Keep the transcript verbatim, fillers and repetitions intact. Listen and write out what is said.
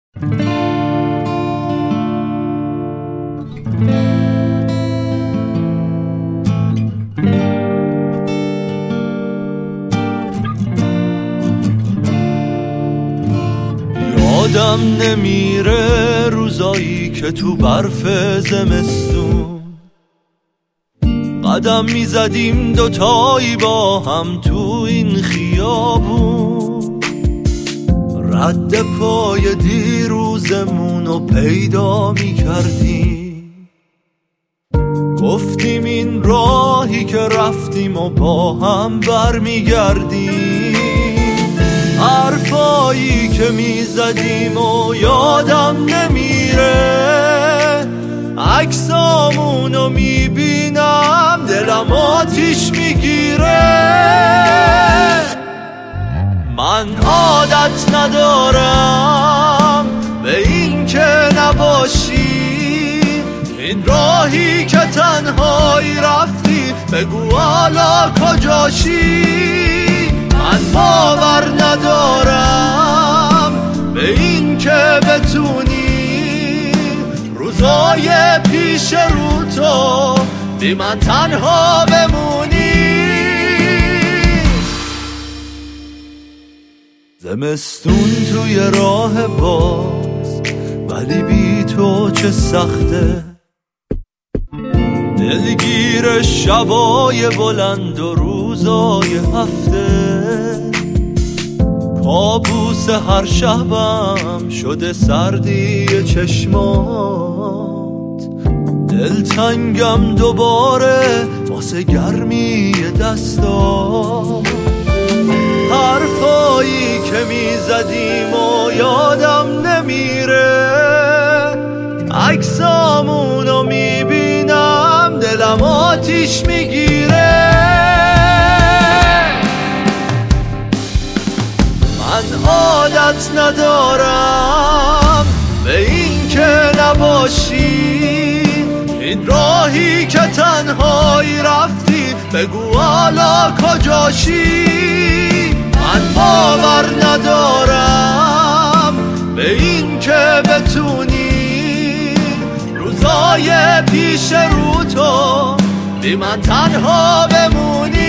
یادم نمیره روزایی که تو برف زمستون قدم میزدیم دوتایی با هم تو این خیابون، رد پای دیروزمونو پیدا میکردیم، گفتیم این راهی که رفتیم و با هم برمیگردیم. حرفایی که میزدیم و یادم نمیره، عکسامونو میبینم دلم آتیش میگیره. من عادت ندارم به این که نباشی، این راهی که تنهایی رفتی بگو حالا کجاشی. من باور ندارم به این که بتونی روزای پیش رو تو بی من تنها بمونی. زمستون توی راه باز ولی بی تو چه سخته، دلگیر شبای بلند و روزای هفته، کابوس هر شبم شده سردی چشمات، دلتنگم دوباره واسه گرمی دستات. حرفایی که میزدیم و یادم نمیره، عکسامونو میبینم دلم آتیش میگیره. من عادت ندارم به این که نباشی، این راهی که تنهایی رفتی بگو حالا کجاشی. من باور ندارم به این که بتونی روزای پیش رو تو بی من تنها بمونی.